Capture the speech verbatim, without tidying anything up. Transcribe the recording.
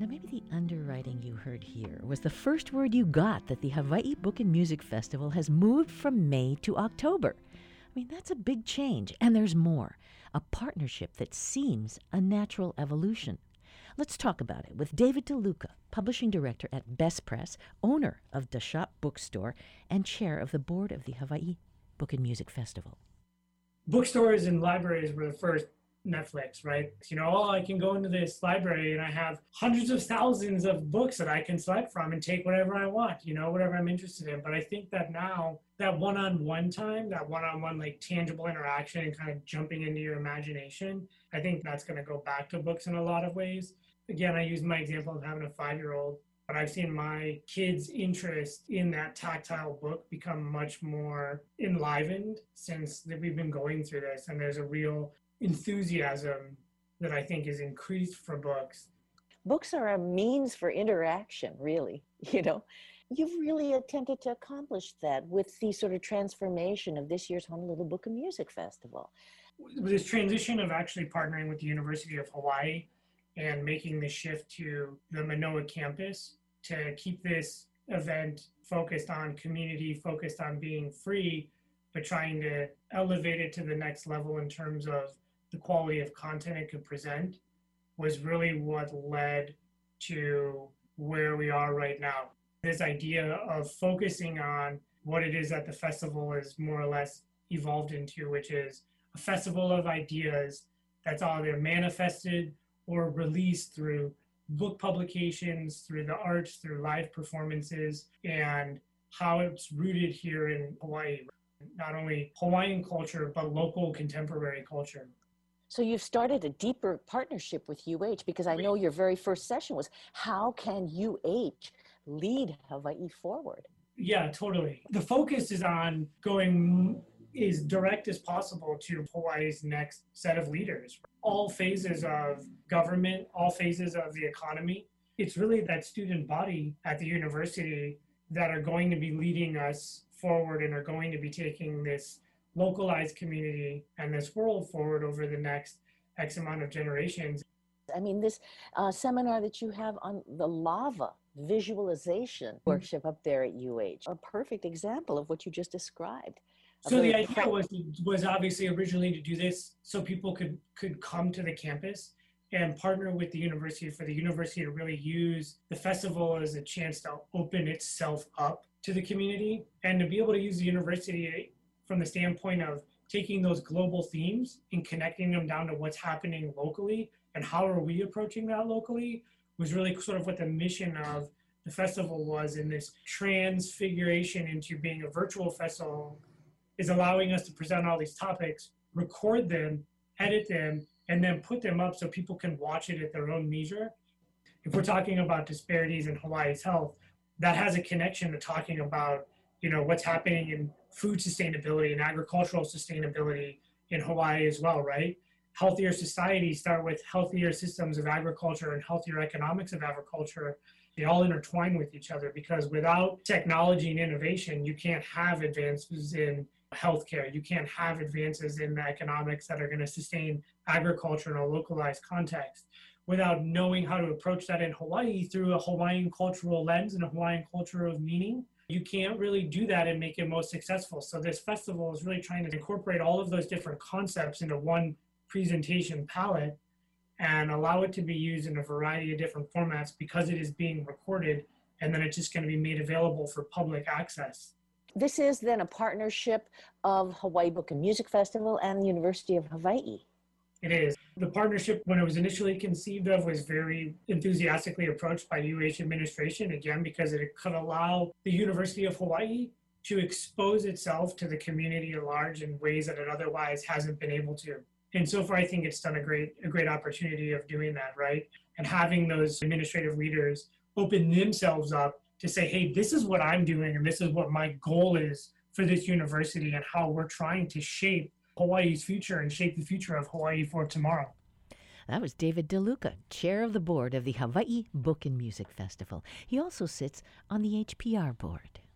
maybe the underwriting you heard here was the first word you got that the Hawaii Book and Music Festival has moved from May to October. I mean, that's a big change, and there's more. A partnership that seems a natural evolution. Let's talk about it with David DeLuca, publishing director at Best Press, owner of the Shop Bookstore, and chair of the board of the Hawaii Book and Music Festival. Bookstores and libraries were the first Netflix, right? You know, oh, I can go into this library and I have hundreds of thousands of books that I can select from and take whatever I want, you know, whatever I'm interested in. But I think that now that one-on-one time, that one-on-one like tangible interaction and kind of jumping into your imagination, I think that's going to go back to books in a lot of ways. Again, I use my example of having a five-year-old, but I've seen my kids' interest in that tactile book become much more enlivened since that we've been going through this. And there's a real enthusiasm that I think is increased for books. Books are a means for interaction, really. You know, you've really attempted to accomplish that with the sort of transformation of this year's Honolulu Book and Music Festival. This transition of actually partnering with the University of Hawaii and making the shift to the Manoa campus to keep this event focused on community, focused on being free, but trying to elevate it to the next level in terms of the quality of content it could present was really what led to where we are right now. This idea of focusing on what it is that the festival is more or less evolved into, which is a festival of ideas that's either manifested or released through book publications, through the arts, through live performances, and how it's rooted here in Hawaii. Not only Hawaiian culture, but local contemporary culture. So you've started a deeper partnership with U H, because I know your very first session was, how can U H lead Hawaii forward? Yeah, totally. The focus is on going as direct as possible to Hawaii's next set of leaders. All phases of government, all phases of the economy. It's really that student body at the university that are going to be leading us forward and are going to be taking this localized community and this world forward over the next X amount of generations. I mean, this uh, seminar that you have on the lava visualization mm-hmm. workshop up there at U H, a perfect example of what you just described. So the idea was was obviously originally to do this so people could could come to the campus and partner with the university for the university to really use the festival as a chance to open itself up to the community and to be able to use the university from the standpoint of taking those global themes and connecting them down to what's happening locally and how are we approaching that locally was really sort of what the mission of the festival was, in this transfiguration into being a virtual festival is allowing us to present all these topics, record them, edit them, and then put them up so people can watch it at their own leisure. If we're talking about disparities in Hawaii's health, that has a connection to talking about, you know, what's happening in food sustainability and agricultural sustainability in Hawaii as well, right? Healthier societies start with healthier systems of agriculture and healthier economics of agriculture. They all intertwine with each other, because without technology and innovation, you can't have advances in healthcare. You can't have advances in the economics that are going to sustain agriculture in a localized context without knowing how to approach that in Hawaii through a Hawaiian cultural lens and a Hawaiian culture of meaning. You can't really do that and make it most successful. So this festival is really trying to incorporate all of those different concepts into one presentation palette and allow it to be used in a variety of different formats because it is being recorded, and then it's just going to be made available for public access. This is then a partnership of Hawaii Book and Music Festival and the University of Hawaii. It is. The partnership, when it was initially conceived of, was very enthusiastically approached by U H administration, again, because it could allow the University of Hawaii to expose itself to the community at large in ways that it otherwise hasn't been able to. And so far, I think it's done a great, a great opportunity of doing that, right? And having those administrative leaders open themselves up to say, hey, this is what I'm doing, and this is what my goal is for this university, and how we're trying to shape Hawaii's future and shape the future of Hawaii for tomorrow. That was David DeLuca, chair of the board of the Hawaii Book and Music Festival. He also sits on the H P R board.